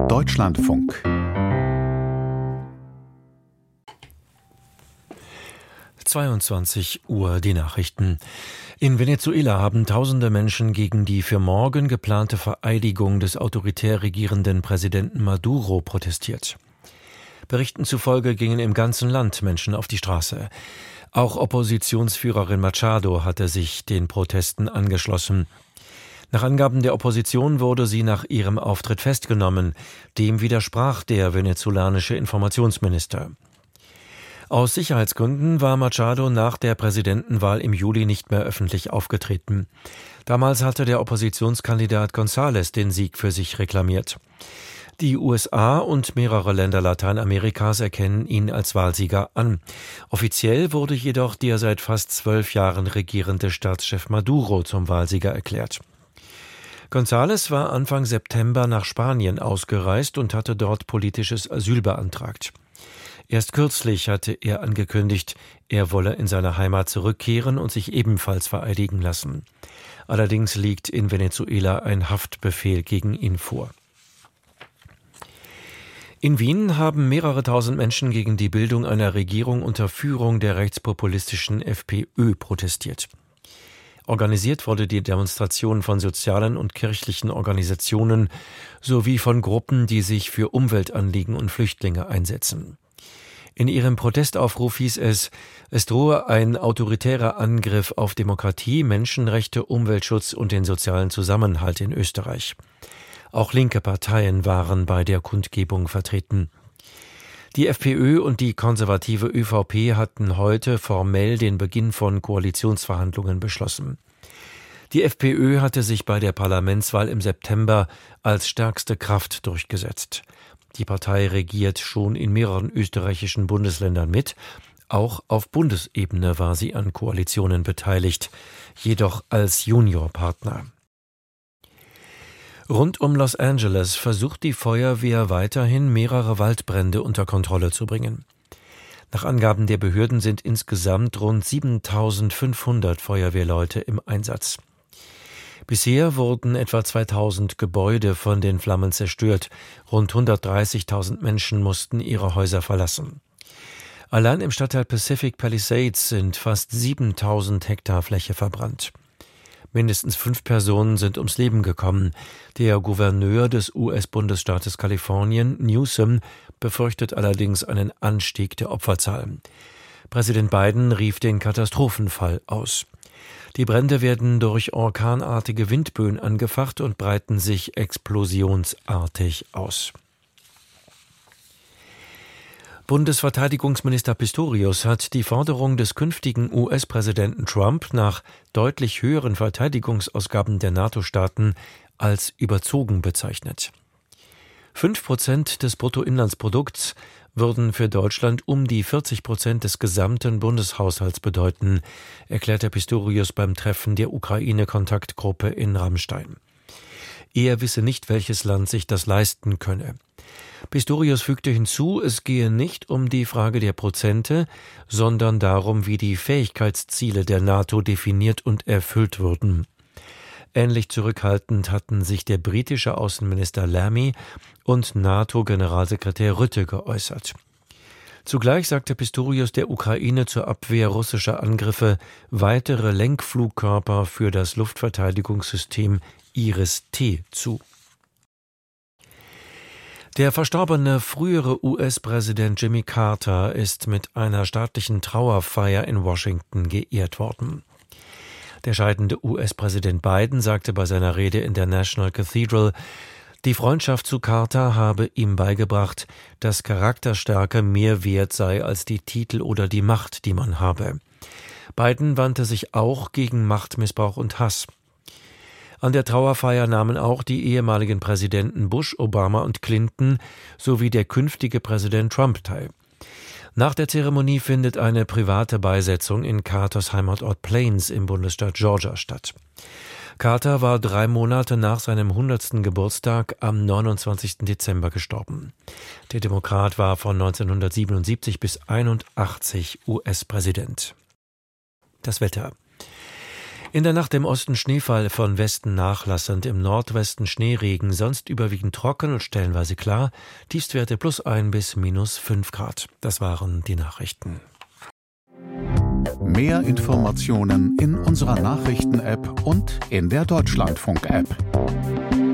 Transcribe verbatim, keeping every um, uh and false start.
Deutschlandfunk. zweiundzwanzig Uhr die Nachrichten. In Venezuela haben tausende Menschen gegen die für morgen geplante Vereidigung des autoritär regierenden Präsidenten Maduro protestiert. Berichten zufolge gingen im ganzen Land Menschen auf die Straße. Auch Oppositionsführerin Machado hatte sich den Protesten angeschlossen. Nach Angaben der Opposition wurde sie nach ihrem Auftritt festgenommen. Dem widersprach der venezolanische Informationsminister. Aus Sicherheitsgründen war Machado nach der Präsidentenwahl im Juli nicht mehr öffentlich aufgetreten. Damals hatte der Oppositionskandidat González den Sieg für sich reklamiert. Die U S A und mehrere Länder Lateinamerikas erkennen ihn als Wahlsieger an. Offiziell wurde jedoch der seit fast zwölf Jahren regierende Staatschef Maduro zum Wahlsieger erklärt. González war Anfang September nach Spanien ausgereist und hatte dort politisches Asyl beantragt. Erst kürzlich hatte er angekündigt, er wolle in seine Heimat zurückkehren und sich ebenfalls vereidigen lassen. Allerdings liegt in Venezuela ein Haftbefehl gegen ihn vor. In Wien haben mehrere tausend Menschen gegen die Bildung einer Regierung unter Führung der rechtspopulistischen FPÖ protestiert. Organisiert wurde die Demonstration von sozialen und kirchlichen Organisationen sowie von Gruppen, die sich für Umweltanliegen und Flüchtlinge einsetzen. In ihrem Protestaufruf hieß es, es drohe ein autoritärer Angriff auf Demokratie, Menschenrechte, Umweltschutz und den sozialen Zusammenhalt in Österreich. Auch linke Parteien waren bei der Kundgebung vertreten. Die FPÖ und die konservative ÖVP hatten heute formell den Beginn von Koalitionsverhandlungen beschlossen. Die FPÖ hatte sich bei der Parlamentswahl im September als stärkste Kraft durchgesetzt. Die Partei regiert schon in mehreren österreichischen Bundesländern mit. Auch auf Bundesebene war sie an Koalitionen beteiligt, jedoch als Juniorpartner. Rund um Los Angeles versucht die Feuerwehr weiterhin, mehrere Waldbrände unter Kontrolle zu bringen. Nach Angaben der Behörden sind insgesamt rund siebentausendfünfhundert Feuerwehrleute im Einsatz. Bisher wurden etwa zweitausend Gebäude von den Flammen zerstört. Rund hundertdreißigtausend Menschen mussten ihre Häuser verlassen. Allein im Stadtteil Pacific Palisades sind fast siebentausend Hektar Fläche verbrannt. Mindestens fünf Personen sind ums Leben gekommen. Der Gouverneur des U S-Bundesstaates Kalifornien, Newsom, befürchtet allerdings einen Anstieg der Opferzahlen. Präsident Biden rief den Katastrophenfall aus. Die Brände werden durch orkanartige Windböen angefacht und breiten sich explosionsartig aus. Bundesverteidigungsminister Pistorius hat die Forderung des künftigen U S-Präsidenten Trump nach deutlich höheren Verteidigungsausgaben der NATO-Staaten als überzogen bezeichnet. Fünf Prozent des Bruttoinlandsprodukts würden für Deutschland um die vierzig Prozent des gesamten Bundeshaushalts bedeuten, erklärte Pistorius beim Treffen der Ukraine-Kontaktgruppe in Ramstein. Er wisse nicht, welches Land sich das leisten könne. Pistorius fügte hinzu, es gehe nicht um die Frage der Prozente, sondern darum, wie die Fähigkeitsziele der NATO definiert und erfüllt würden. Ähnlich zurückhaltend hatten sich der britische Außenminister Lammy und NATO-Generalsekretär Rutte geäußert. Zugleich sagte Pistorius der Ukraine zur Abwehr russischer Angriffe weitere Lenkflugkörper für das Luftverteidigungssystem Iris-T zu. Der verstorbene frühere U S-Präsident Jimmy Carter ist mit einer staatlichen Trauerfeier in Washington geehrt worden. Der scheidende U S-Präsident Biden sagte bei seiner Rede in der National Cathedral, die Freundschaft zu Carter habe ihm beigebracht, dass Charakterstärke mehr wert sei als die Titel oder die Macht, die man habe. Biden wandte sich auch gegen Machtmissbrauch und Hass. An der Trauerfeier nahmen auch die ehemaligen Präsidenten Bush, Obama und Clinton sowie der künftige Präsident Trump teil. Nach der Zeremonie findet eine private Beisetzung in Carters Heimatort Plains im Bundesstaat Georgia statt. Carter war drei Monate nach seinem hundertsten Geburtstag am neunundzwanzigsten Dezember gestorben. Der Demokrat war von neunzehnhundertsiebenundsiebzig bis einundachtzig U S-Präsident. Das Wetter. In der Nacht im Osten Schneefall, von Westen nachlassend, im Nordwesten Schneeregen, sonst überwiegend trocken und stellenweise klar. Tiefstwerte plus ein bis minus fünf Grad. Das waren die Nachrichten. Mehr Informationen in unserer Nachrichten-App und in der Deutschlandfunk-App.